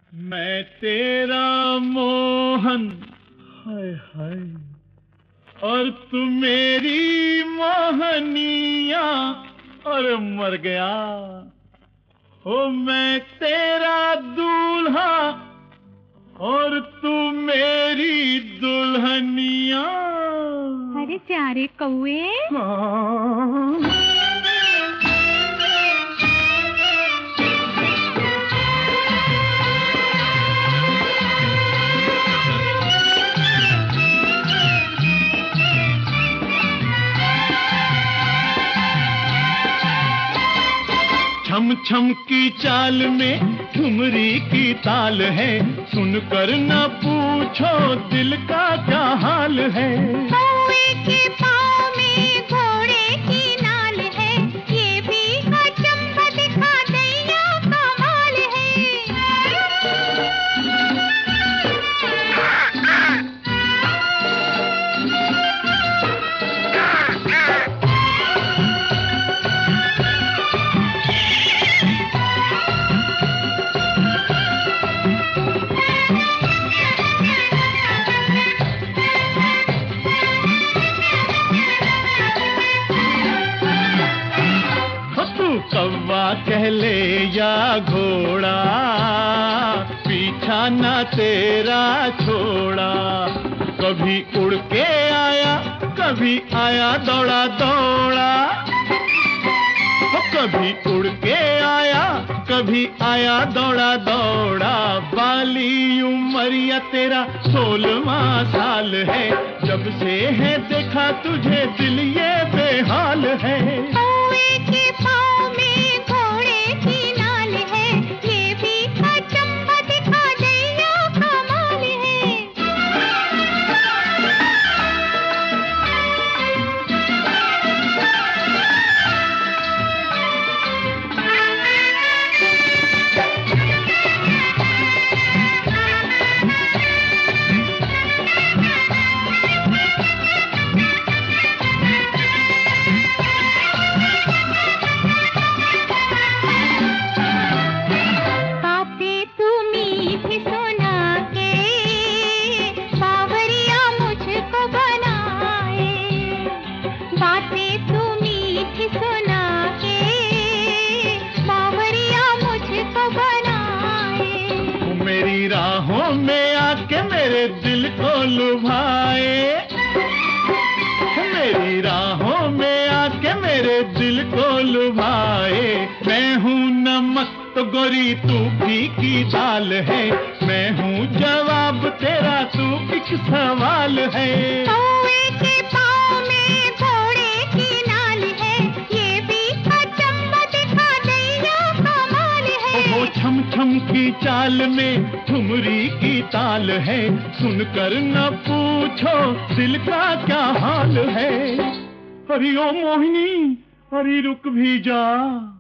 मैं तेरा मोहन, हाय हाय, और तू मेरी मोहनिया, और मर गया। ओ मैं तेरा दूल्हा और तू मेरी दुल्हनिया। अरे प्यारे कौए, छम छम की चाल में ठुमरी की ताल है, सुनकर न पूछो दिल का क्या हाल है। कौए के पाँव में घोड़े की नाल है, ये भी अचंभा दिखा दैया कमाल है। कौवा कह ले या घोड़ा, पीछा न तेरा छोड़ा। कभी उड़ के आया, कभी आया दौड़ा दौड़ा। कभी उड़ के आया, कभी आया दौड़ा दौड़ा। बाली उमरिया तेरा 16वां साल है, जब से है देखा तुझे दिल ये बेहाल है। कौए के पाँव में घोड़े की नाल है, ये भी अचंभा दिखा दैया कमाल है। मेरी राहों में आके मेरे दिल को लुभाए, मेरी राहों में आके मेरे दिल को लुभाए। मैं हूँ नमक तो गोरी तू फीकी दाल है, मैं हूँ जवाब तेरा तू एक सवाल है। कौए के पाँव में घोड़े की नाल है, ये भी अचंभा दिखा दैया कमाल है। वो छम छम की चाल में ठुमरी की ताल है, सुनकर न पूछो दिल का क्या हाल है। अरे ओ मोहिनी, अरे रुक भी जा।